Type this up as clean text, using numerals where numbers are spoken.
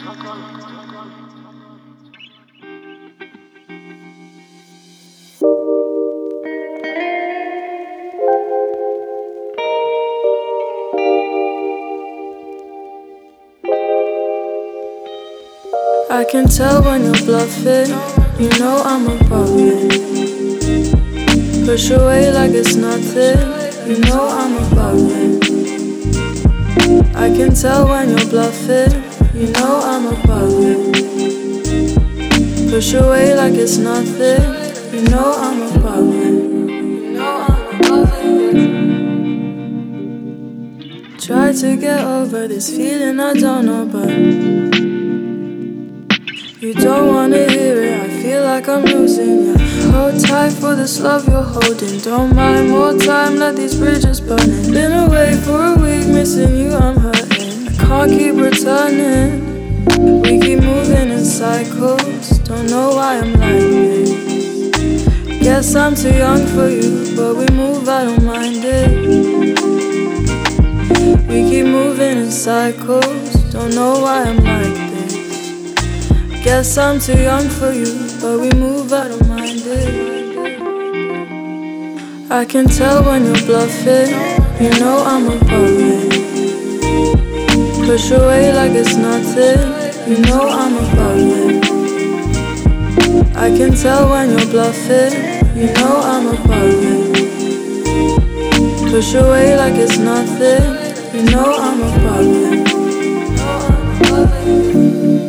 I can tell when you're bluffing, you know I'm above it. Push away like it's nothing, you know I'm above it. I can tell when you're bluffing, you know I'm above it. Push away like it's nothing, you know I'm above it. You know I'm above it. Try to get over this feeling I don't know, but you don't wanna hear it, I feel like I'm losing ya. Hold tight for this love you're holding. Don't mind more time, let these bridges burn. Been away for a week, missing you, I'm hurting. I can't keep returning. We keep moving in cycles. Don't know why I'm like this. Guess I'm too young for you, but we move, I don't mind it. We keep moving in cycles. Don't know why I'm like this. Guess I'm too young for you, but we move, I don't mind it. I can tell when you're bluffing, you know I'm above it. Push away like it's nothing, you know I'm above it. I can tell when you're bluffing, you know I'm above it. Push away like it's nothing, you know I'm above it.